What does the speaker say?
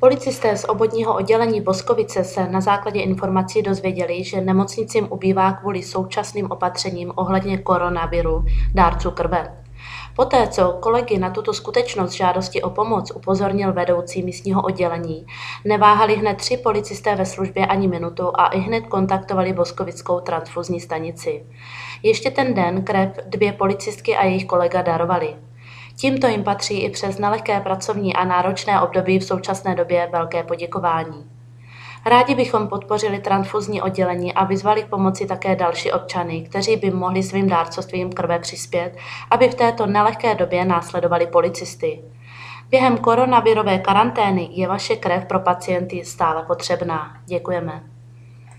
Policisté z obvodního oddělení Boskovice se na základě informací dozvěděli, že nemocnicím ubývá kvůli současným opatřením ohledně koronaviru dárců krve. Poté, co kolegy na tuto skutečnost žádosti o pomoc upozornil vedoucí místního oddělení, neváhali hned 3 policisté ve službě ani minutu a ihned kontaktovali Boskovickou transfuzní stanici. Ještě ten den krev 2 policistky a jejich kolega darovali. Tímto jim patří i přes nelehké pracovní a náročné období v současné době velké poděkování. Rádi bychom podpořili transfuzní oddělení a vyzvali k pomoci také další občany, kteří by mohli svým dárcovstvím krve přispět, aby v této nelehké době následovali policisty. Během koronavirové karantény je vaše krev pro pacienty stále potřebná. Děkujeme.